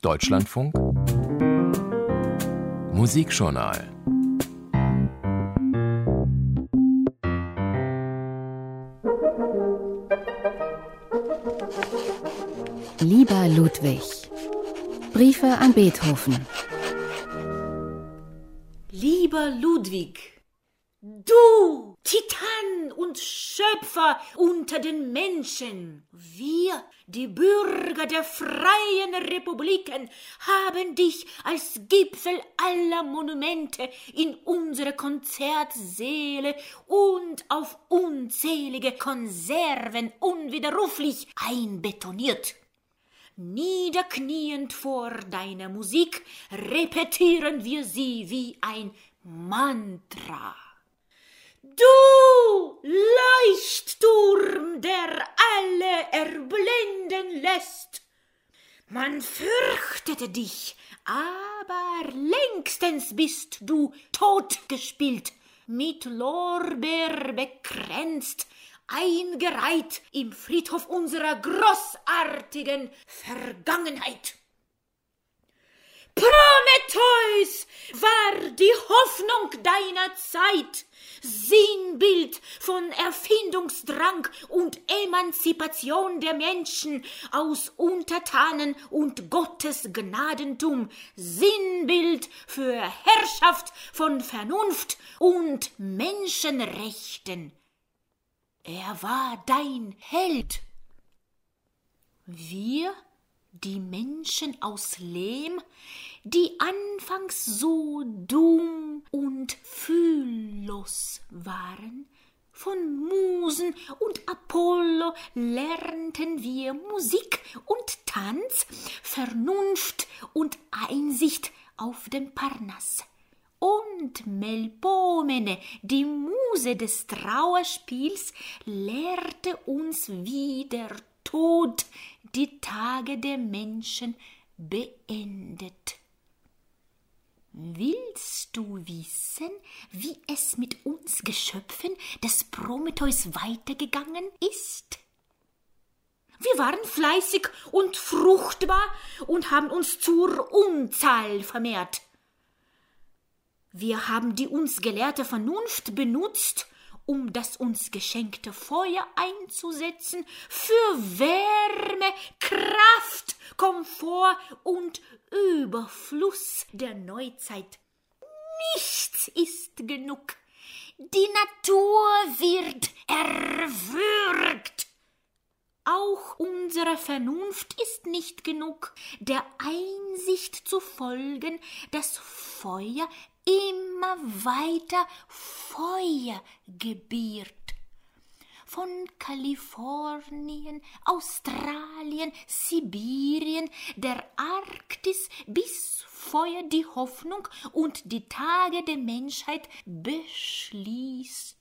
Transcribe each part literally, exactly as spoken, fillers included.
Deutschlandfunk Musikjournal. Lieber Ludwig. Briefe an Beethoven. Lieber Ludwig, du Titan und Schöpfer unter den Menschen, wir, die Bürger der freien Republiken, haben dich als Gipfel aller Monumente in unsere Konzertsäle und auf unzählige Konserven unwiderruflich einbetoniert. Niederkniend vor deiner Musik repetieren wir sie wie ein Mantra. Du Leuchtturm, der alle erblenden lässt! Man fürchtete dich, aber längstens bist du totgespielt, mit Lorbeer bekränzt, eingereiht im Friedhof unserer großartigen Vergangenheit. Prometheus war die Hoffnung deiner Zeit, Sinnbild von Erfindungsdrang und Emanzipation der Menschen aus Untertanen und Gottes Gnadentum, Sinnbild für Herrschaft von Vernunft und Menschenrechten. Er war dein Held. Wir, die Menschen aus Lehm, die anfangs so dumm und fühllos waren, von Musen und Apollo lernten wir Musik und Tanz, Vernunft und Einsicht auf dem Parnass. Und Melpomene, die Muse des Trauerspiels, lehrte uns, wie der Tod die Tage der Menschen beendet. Willst du wissen, wie es mit uns Geschöpfen des Prometheus weitergegangen ist? Wir waren fleißig und fruchtbar und haben uns zur Unzahl vermehrt. Wir haben die uns gelehrte Vernunft benutzt, um das uns geschenkte Feuer einzusetzen für Wärme, Kraft, Komfort und Überfluss der Neuzeit. Nichts ist genug. Die Natur wird erwürgt. Auch unsere Vernunft ist nicht genug, der Einsicht zu folgen, das Feuer immer weiter Feuer gebiert. Von Kalifornien, Australien, Sibirien, der Arktis bis Feuer die Hoffnung und die Tage der Menschheit beschließt.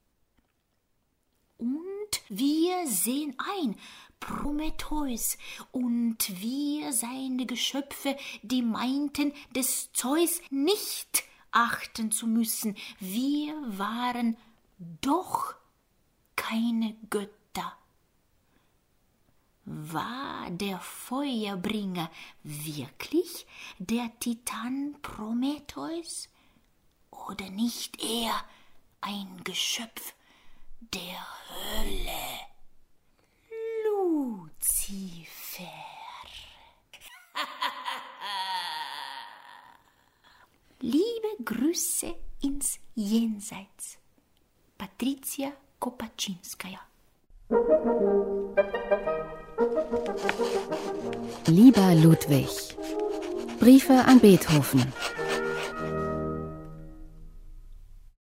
Und wir sehen ein, Prometheus und wir seine Geschöpfe, die meinten, des Zeus nicht achten zu müssen, wir waren doch keine Götter. War der Feuerbringer wirklich der Titan Prometheus oder nicht eher ein Geschöpf der Hölle? Luzifer. Liebe Grüße ins Jenseits. Patricia Kopaczynskaja. Lieber Ludwig. Briefe an Beethoven.